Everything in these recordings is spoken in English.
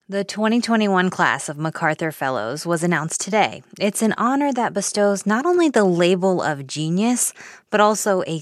The 2021 class of MacArthur Fellows was announced today. It's an honor that bestows not only the label of genius, but also a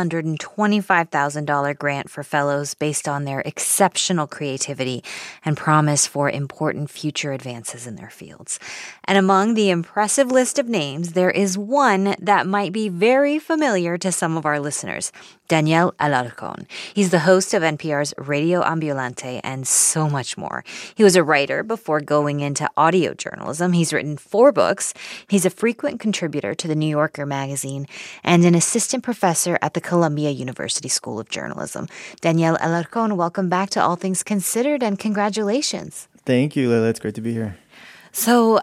$625,000 grant for fellows based on their exceptional creativity and promise for important future advances in their fields. And among the impressive list of names, there is one that might be very familiar to some of our listeners, Daniel Alarcón. He's the host of NPR's Radio Ambulante and so much more. He was a writer before going into audio journalism. He's written 4 books. He's a frequent contributor to the New Yorker magazine and an assistant professor at the Columbia University School of Journalism. Daniel Alarcón, welcome back to All Things Considered and congratulations. Thank you, Lila. It's great to be here. So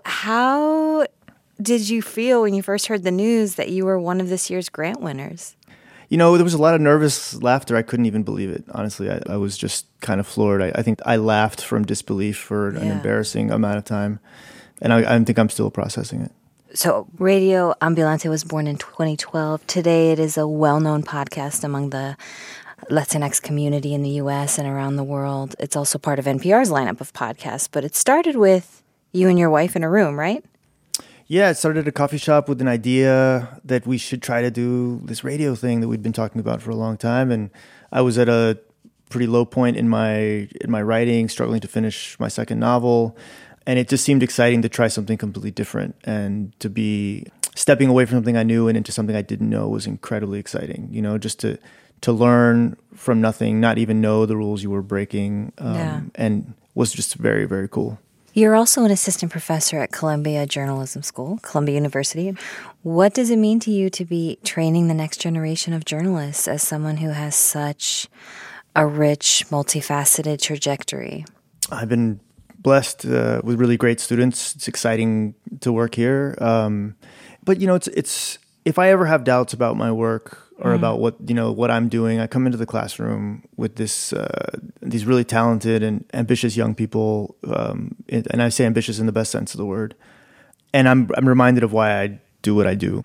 how did you feel when you first heard the news that you were one of this year's grant winners? You know, there was a lot of nervous laughter. I couldn't even believe it. Honestly, I was just kind of floored. I think I laughed from disbelief for an embarrassing amount of time. And I think I'm still processing it. So Radio Ambulante was born in 2012. Today it is a well-known podcast among the Latinx community in the U.S. and around the world. It's also part of NPR's lineup of podcasts. But it started with you and your wife in a room, right? Yeah, it started at a coffee shop with an idea that we should try to do this radio thing that we'd been talking about for a long time. And I was at a pretty low point in my writing, struggling to finish my second novel. And it just seemed exciting to try something completely different, and to be stepping away from something I knew and into something I didn't know was incredibly exciting. You know, just to learn from nothing, not even know the rules you were breaking, and was just very, very cool. You're also an assistant professor at Columbia Journalism School, Columbia University. What does it mean to you to be training the next generation of journalists as someone who has such a rich, multifaceted trajectory? I've been blessed with really great students. It's exciting to work here. But, you know, it's if I ever have doubts about my work or about what I'm doing, I come into the classroom with these really talented and ambitious young people, and I say ambitious in the best sense of the word. And I'm reminded of why I do what I do.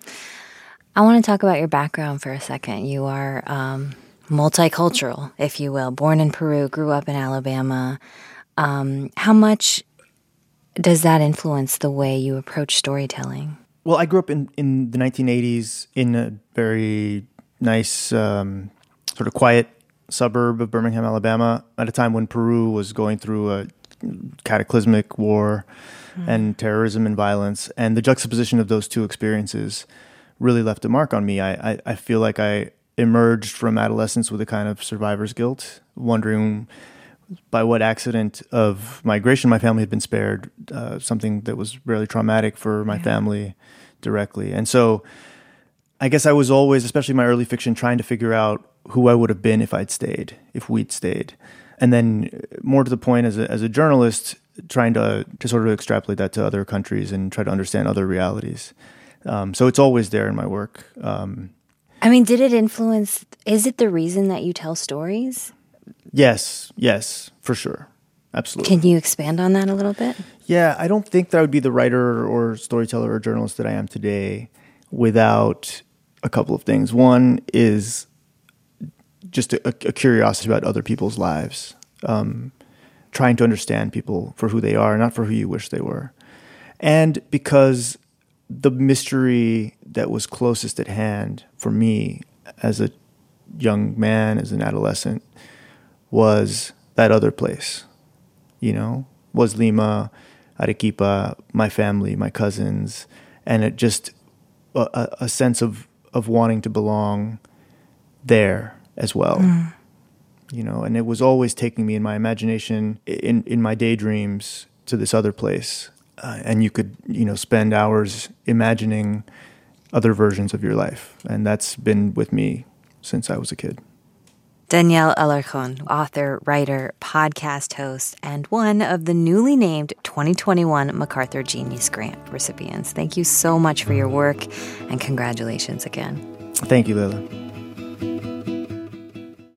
I want to talk about your background for a second. You are multicultural, if you will, born in Peru, grew up in Alabama. How much does that influence the way you approach storytelling? Well, I grew up in the 1980s in a very nice, sort of quiet suburb of Birmingham, Alabama, at a time when Peru was going through a cataclysmic war and terrorism and violence. And the juxtaposition of those two experiences really left a mark on me. I feel like I emerged from adolescence with a kind of survivor's guilt, wondering by what accident of migration my family had been spared, something that was really traumatic for my family directly. And so I guess I was always, especially in my early fiction, trying to figure out who I would have been if I'd stayed, if we'd stayed. And then more to the point, as a journalist, trying to sort of extrapolate that to other countries and try to understand other realities. So it's always there in my work. I mean, did it influence, is it the reason that you tell stories? Yes, for sure. Absolutely. Can you expand on that a little bit? Yeah, I don't think that I would be the writer or storyteller or journalist that I am today without a couple of things. One is just a curiosity about other people's lives, trying to understand people for who they are, not for who you wish they were. And because the mystery that was closest at hand for me as a young man, as an adolescent, was that other place, was Lima, Arequipa, my family, my cousins, and it just a sense of wanting to belong there as well. And it was always taking me in my imagination, in my daydreams, to this other place. And you could, spend hours imagining other versions of your life. And that's been with me since I was a kid. Daniel Alarcón, author, writer, podcast host, and one of the newly named 2021 MacArthur Genius Grant recipients. Thank you so much for your work, and congratulations again. Thank you, Lila.